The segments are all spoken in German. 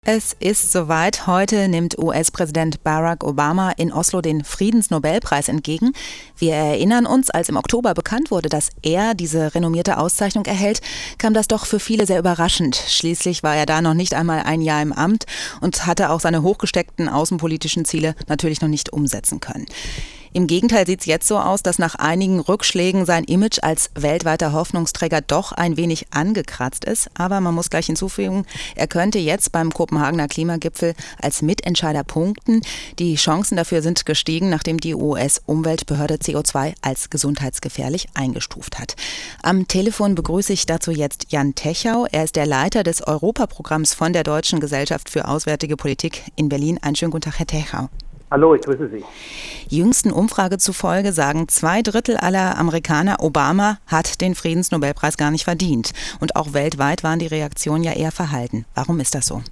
Es ist soweit. Heute nimmt US-Präsident Barack Obama in Oslo den Friedensnobelpreis entgegen. Wir erinnern uns, als im Oktober bekannt wurde, dass er diese renommierte Auszeichnung erhält, kam das doch für viele sehr überraschend. Schließlich war er da noch nicht einmal ein Jahr im Amt und hatte auch seine hochgesteckten außenpolitischen Ziele natürlich noch nicht umsetzen können. Im Gegenteil sieht es jetzt so aus, dass nach einigen Rückschlägen sein Image als weltweiter Hoffnungsträger doch ein wenig angekratzt ist. Aber man muss gleich hinzufügen, er könnte jetzt beim Kopenhagener Klimagipfel als Mitentscheider punkten. Die Chancen dafür sind gestiegen, nachdem die US-Umweltbehörde CO2 als gesundheitsgefährlich eingestuft hat. Am Telefon begrüße ich dazu jetzt Jan Techau. Er ist der Leiter des Europaprogramms von der Deutschen Gesellschaft für Auswärtige Politik in Berlin. Einen schönen guten Tag, Herr Techau. Hallo, ich grüße Sie. Jüngsten Umfrage zufolge sagen 2/3 aller Amerikaner, Obama hat den Friedensnobelpreis gar nicht verdient. Und auch weltweit waren die Reaktionen ja eher verhalten. Warum ist das so?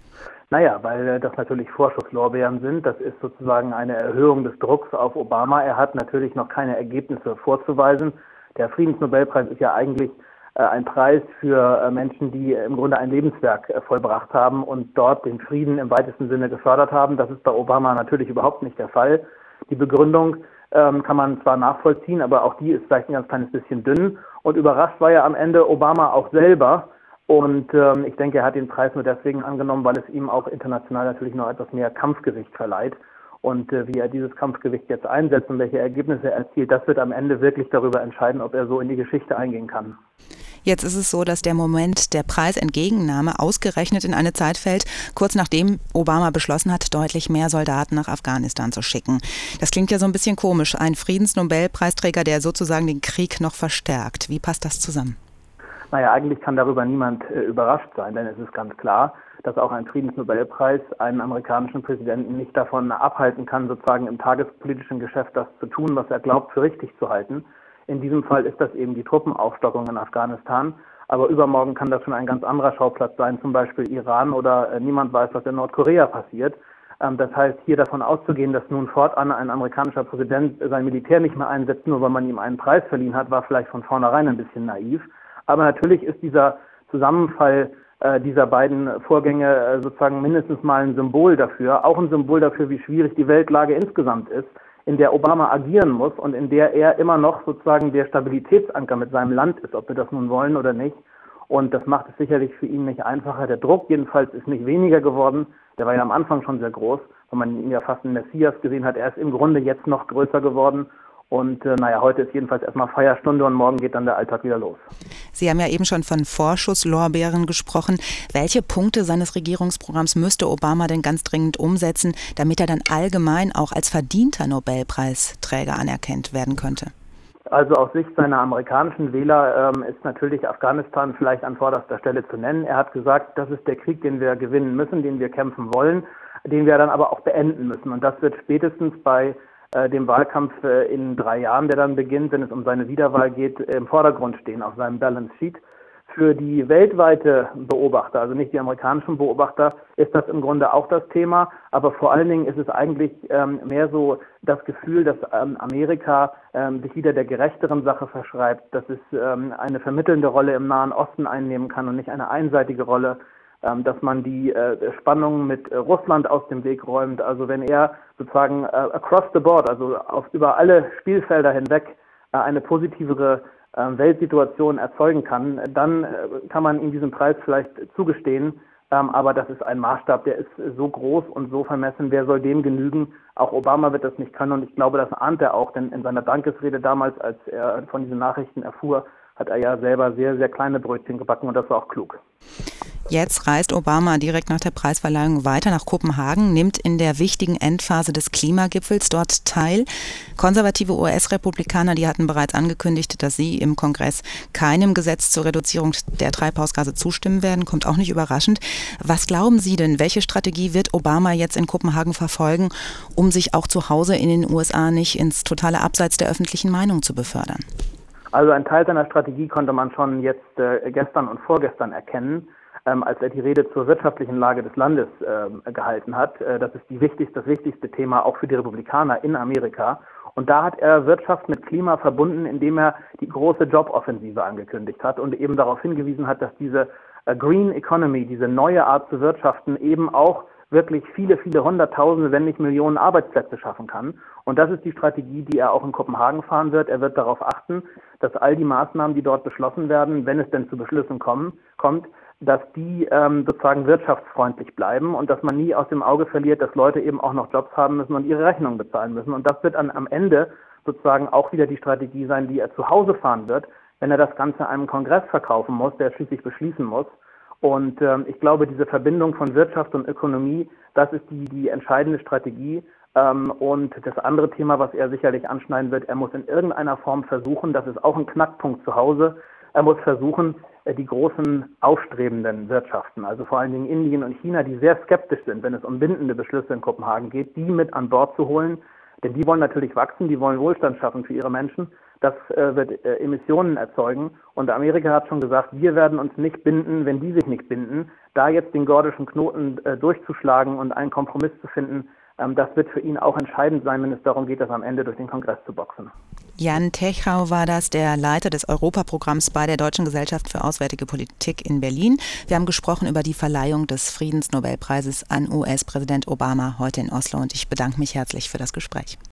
Naja, weil das natürlich Vorschusslorbeeren sind. Das ist sozusagen eine Erhöhung des Drucks auf Obama. Er hat natürlich noch keine Ergebnisse vorzuweisen. Der Friedensnobelpreis ist ja eigentlich ein Preis für Menschen, die im Grunde ein Lebenswerk vollbracht haben und dort den Frieden im weitesten Sinne gefördert haben. Das ist bei Obama natürlich überhaupt nicht der Fall. Die Begründung kann man zwar nachvollziehen, aber auch die ist vielleicht ein ganz kleines bisschen dünn. Und überrascht war ja am Ende Obama auch selber. Und ich denke, er hat den Preis nur deswegen angenommen, weil es ihm auch international natürlich noch etwas mehr Kampfgewicht verleiht. Und wie er dieses Kampfgewicht jetzt einsetzt und welche Ergebnisse er erzielt, das wird am Ende wirklich darüber entscheiden, ob er so in die Geschichte eingehen kann. Jetzt ist es so, dass der Moment der Preisentgegennahme ausgerechnet in eine Zeit fällt, kurz nachdem Obama beschlossen hat, deutlich mehr Soldaten nach Afghanistan zu schicken. Das klingt ja so ein bisschen komisch. Ein Friedensnobelpreisträger, der sozusagen den Krieg noch verstärkt. Wie passt das zusammen? Naja, eigentlich kann darüber niemand überrascht sein, denn es ist ganz klar, dass auch ein Friedensnobelpreis einen amerikanischen Präsidenten nicht davon abhalten kann, sozusagen im tagespolitischen Geschäft das zu tun, was er glaubt für richtig zu halten. In diesem Fall ist das eben die Truppenaufstockung in Afghanistan. Aber übermorgen kann das schon ein ganz anderer Schauplatz sein, zum Beispiel Iran oder niemand weiß, was in Nordkorea passiert. Das heißt, hier davon auszugehen, dass nun fortan ein amerikanischer Präsident sein Militär nicht mehr einsetzt, nur weil man ihm einen Preis verliehen hat, war vielleicht von vornherein ein bisschen naiv. Aber natürlich ist dieser Zusammenfall dieser beiden Vorgänge sozusagen mindestens mal ein Symbol dafür, auch ein Symbol dafür, wie schwierig die Weltlage insgesamt ist, in der Obama agieren muss und in der er immer noch sozusagen der Stabilitätsanker mit seinem Land ist, ob wir das nun wollen oder nicht. Und das macht es sicherlich für ihn nicht einfacher. Der Druck jedenfalls ist nicht weniger geworden. Der war ja am Anfang schon sehr groß, weil man ihn ja fast einen Messias gesehen hat. Er ist im Grunde jetzt noch größer geworden. Und heute ist jedenfalls erstmal Feierstunde und morgen geht dann der Alltag wieder los. Sie haben ja eben schon von Vorschusslorbeeren gesprochen. Welche Punkte seines Regierungsprogramms müsste Obama denn ganz dringend umsetzen, damit er dann allgemein auch als verdienter Nobelpreisträger anerkannt werden könnte? Also aus Sicht seiner amerikanischen Wähler ist natürlich Afghanistan vielleicht an vorderster Stelle zu nennen. Er hat gesagt, das ist der Krieg, den wir gewinnen müssen, den wir kämpfen wollen, den wir dann aber auch beenden müssen. Und das wird spätestens bei dem Wahlkampf in 3 Jahren, der dann beginnt, wenn es um seine Wiederwahl geht, im Vordergrund stehen auf seinem Balance Sheet. Für die weltweite Beobachter, also nicht die amerikanischen Beobachter, ist das im Grunde auch das Thema. Aber vor allen Dingen ist es eigentlich mehr so das Gefühl, dass Amerika sich wieder der gerechteren Sache verschreibt, dass es eine vermittelnde Rolle im Nahen Osten einnehmen kann und nicht eine einseitige Rolle, dass man die Spannungen mit Russland aus dem Weg räumt. Also wenn er sozusagen across the board, also über alle Spielfelder hinweg eine positivere Weltsituation erzeugen kann, dann kann man ihm diesen Preis vielleicht zugestehen. Aber das ist ein Maßstab, der ist so groß und so vermessen. Wer soll dem genügen? Auch Obama wird das nicht können und ich glaube, das ahnt er auch, denn in seiner Dankesrede damals, als er von diesen Nachrichten erfuhr, hat er ja selber sehr, sehr kleine Brötchen gebacken und das war auch klug. Jetzt reist Obama direkt nach der Preisverleihung weiter nach Kopenhagen, nimmt in der wichtigen Endphase des Klimagipfels dort teil. Konservative US-Republikaner, die hatten bereits angekündigt, dass sie im Kongress keinem Gesetz zur Reduzierung der Treibhausgase zustimmen werden. Kommt auch nicht überraschend. Was glauben Sie denn, welche Strategie wird Obama jetzt in Kopenhagen verfolgen, um sich auch zu Hause in den USA nicht ins totale Abseits der öffentlichen Meinung zu befördern? Also ein Teil seiner Strategie konnte man schon jetzt gestern und vorgestern erkennen, als er die Rede zur wirtschaftlichen Lage des Landes gehalten hat. Das ist das wichtigste Thema auch für die Republikaner in Amerika. Und da hat er Wirtschaft mit Klima verbunden, indem er die große Joboffensive angekündigt hat und eben darauf hingewiesen hat, dass diese Green Economy, diese neue Art zu wirtschaften, eben auch wirklich viele, viele Hunderttausende, wenn nicht Millionen Arbeitsplätze schaffen kann. Und das ist die Strategie, die er auch in Kopenhagen fahren wird. Er wird darauf achten, dass all die Maßnahmen, die dort beschlossen werden, wenn es denn zu Beschlüssen kommt, dass die sozusagen wirtschaftsfreundlich bleiben und dass man nie aus dem Auge verliert, dass Leute eben auch noch Jobs haben müssen und ihre Rechnungen bezahlen müssen. Und das wird dann am Ende sozusagen auch wieder die Strategie sein, die er zu Hause fahren wird, wenn er das Ganze einem Kongress verkaufen muss, der schließlich beschließen muss. Und ich glaube, diese Verbindung von Wirtschaft und Ökonomie, das ist die entscheidende Strategie. Und das andere Thema, was er sicherlich anschneiden wird, er muss in irgendeiner Form versuchen, das ist auch ein Knackpunkt zu Hause, er muss versuchen, die großen aufstrebenden Wirtschaften, also vor allen Dingen Indien und China, die sehr skeptisch sind, wenn es um bindende Beschlüsse in Kopenhagen geht, die mit an Bord zu holen. Denn die wollen natürlich wachsen, die wollen Wohlstand schaffen für ihre Menschen. Das wird Emissionen erzeugen. Und Amerika hat schon gesagt, wir werden uns nicht binden, wenn die sich nicht binden. Da jetzt den gordischen Knoten durchzuschlagen und einen Kompromiss zu finden, das wird für ihn auch entscheidend sein, wenn es darum geht, das am Ende durch den Kongress zu boxen. Jan Techau war das, der Leiter des Europaprogramms bei der Deutschen Gesellschaft für Auswärtige Politik in Berlin. Wir haben gesprochen über die Verleihung des Friedensnobelpreises an US-Präsident Obama heute in Oslo und ich bedanke mich herzlich für das Gespräch.